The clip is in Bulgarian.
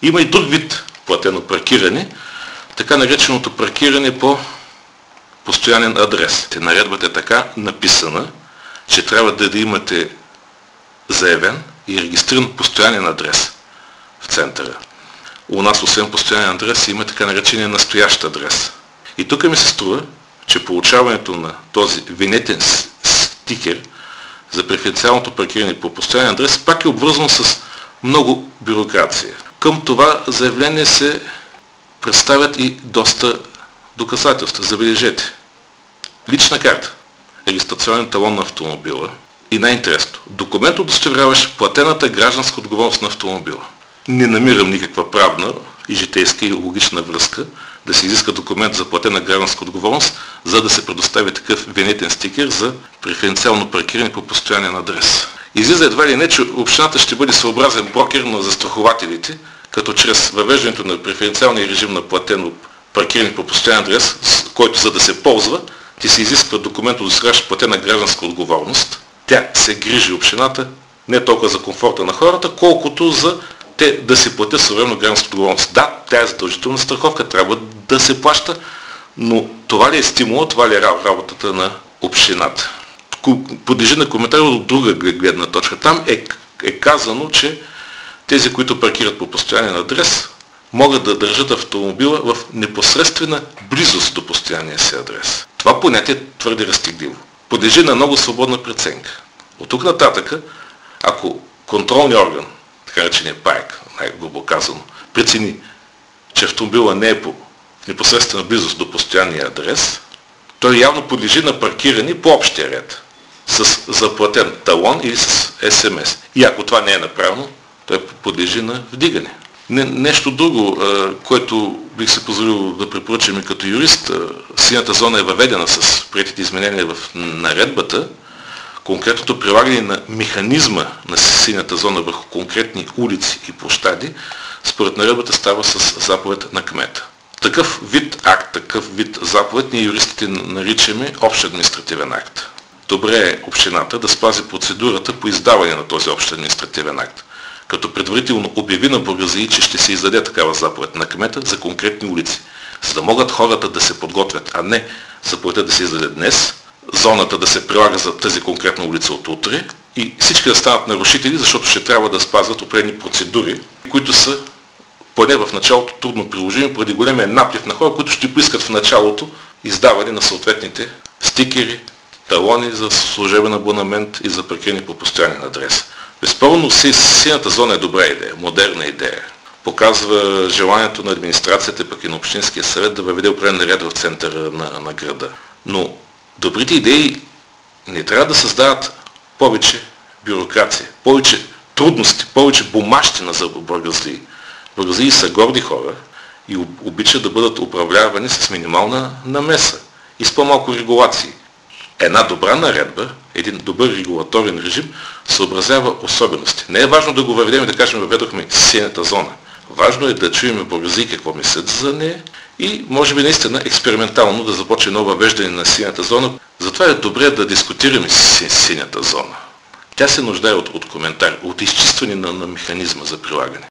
Има и друг вид платено паркиране, така нареченото паркиране по постоянен адрес. Наредбата е така написана, че трябва да имате заявен и регистриран постоянен адрес в центъра. У нас, освен постоянен адрес, има така наречения настоящ адрес. И тук ми се струва, че получаването на този винетен стикер за преференциалното паркиране по постоянен адрес пак е обвързано с много бюрокрация. Към това заявление се представят и доста доказателства. Забележете. Лична карта, регистрационен талон на автомобила и най-интересно, документ, удостоверяващ платената гражданска отговорност на автомобила. Не намирам никаква правна и житейска и логична връзка да се изиска документ за платена гражданска отговорност, за да се предостави такъв винетен стикер за преференциално паркиране по постоянен адрес. Излиза едва ли не, че общината ще бъде съобразен брокер на застрахователите, като чрез въвеждането на преференциалния режим на платено паркиране по постоянен адрес, който за да се ползва, ти се изисква документ, удостоверяващ платена гражданска отговорност. Тя се грижи общината не толкова за комфорта на хората, колкото за те да се платят съвременно гражданска отговорност. Да, тя е задължителна страховка, трябва да се плаща, но това ли е стимула, това ли е работата на общината? Подлежи на коментар от друга гледна точка. Там е казано, че тези, които паркират по постоянен адрес, могат да държат автомобила в непосредствена близост до постоянния си адрес. Това понятие е твърде разтегливо. Подлежи на много свободна преценка. От тук нататък, ако контролният орган, така речения ПАЕК, най-грубо казано, прецени, че автомобила не е в непосредствена близост до постоянния адрес, той явно подлежи на паркиране по общия ред, с заплатен талон или с СМС. И ако това не е направено, той подлежи на вдигане. Нещо друго, което бих се позволил да препоръчам и като юрист, синята зона е въведена с приетите изменения в наредбата. Конкретното прилагане на механизма на синята зона върху конкретни улици и площади, според наредбата става с заповед на кмета. Такъв вид акт, такъв вид заповед ние юристите наричаме общ административен акт. Добре е общината да спази процедурата по издаване на този общ административен акт, като предварително обяви на бургазии, че ще се издаде такава заповед на кмета за конкретни улици, за да могат хората да се подготвят, а не заповедта да се издаде днес, зоната да се прилага за тази конкретна улица от утре и всички да станат нарушители, защото ще трябва да спазват определени процедури, които са поне в началото трудно приложими, поради големия наплив на хора, които ще поискат в началото издаване на съответните стикери, талони за служебен абонамент и за паркиране по постоянен адрес. Безспорно, синята зона е добра идея, модерна идея. Показва желанието на администрацията, пък и на общинския съвет да въведе определен ред в центъра на града. Но добрите идеи не трябва да създават повече бюрокрация, повече трудности, повече бумащина за бургазлии. Бургазлии са горди хора и обичат да бъдат управлявани с минимална намеса и с по-малко регулации. Една добра наредба, един добър регулаторен режим съобразява особености. Не е важно да го въведем и да кажем, въведохме синята зона. Важно е да чуем бургазлии какво мислят за нея и може би наистина експериментално да започне ново въвеждане на синята зона. Затова е добре да дискутираме синята зона. Тя се нуждае от коментар, от изчистване на механизма за прилагане.